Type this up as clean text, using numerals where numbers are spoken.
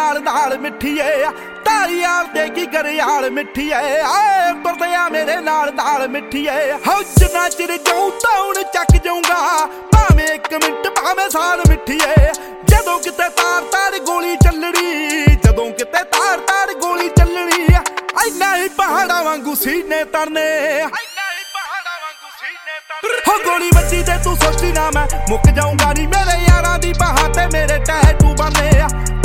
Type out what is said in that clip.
नाल नाल मिठिए धारीवाल दे की गरियाल मिठिए आए तुरदे मेरे नाल नाल मिठिए हो जिन्ना चिर जाऊं धौण चक जाऊंगा भावें 1 मिनट भावें साल मिठिए जदों किते तार तार गोली चलनी जदों किते तार तार गोली चलनी इन्ना ही पहाड़ां वांगू सीने तरने हो गोली बची ते तू सोची ना मैं मुक जाऊंगा नी मेरे यारां दी बाहां ते मेरे टैटू बने